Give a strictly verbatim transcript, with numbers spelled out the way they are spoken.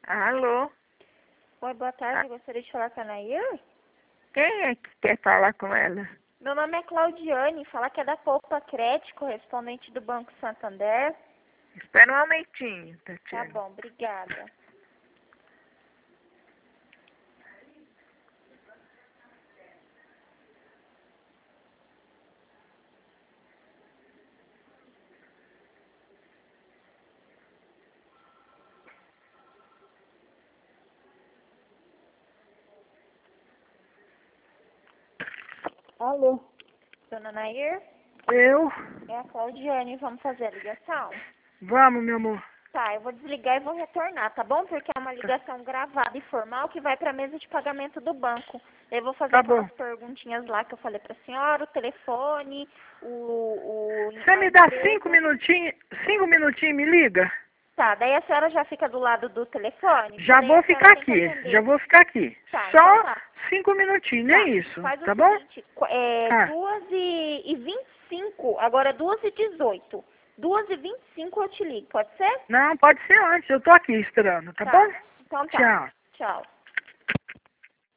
Alô? Oi, boa tarde. Eu gostaria de falar com a Nair. Quem é que quer falar com ela? Meu nome é Claudiane, falar que é da Poupa Crédito, correspondente do Banco Santander. Espera um momentinho, Tá Tatiana. bom, obrigada. Alô? Dona Nair, Eu? é a Claudiane, vamos fazer a ligação? Vamos, meu amor. Tá, eu vou desligar e vou retornar, tá bom? Porque é uma ligação gravada e formal que vai para a mesa de pagamento do banco. Eu vou fazer Tá aquelas bom. perguntinhas lá que eu falei para a senhora, o telefone, o... o Você a me dá empresa. cinco minutinhos, cinco minutinhos e me liga? Tá, daí a senhora já fica do lado do telefone? Já Daí vou a senhora ficar tem que aqui, atender. já vou ficar aqui. Tá, então Só tá. cinco minutinhos, Tá, nem isso, faz o tá bom? seguinte, qu- é Ah, duas e vinte e cinco, agora duas e dezoito. duas e vinte e cinco eu te ligo, pode ser? não, pode ser antes, eu tô aqui esperando, tá bom? Tá, então tá. Tchau. Tchau.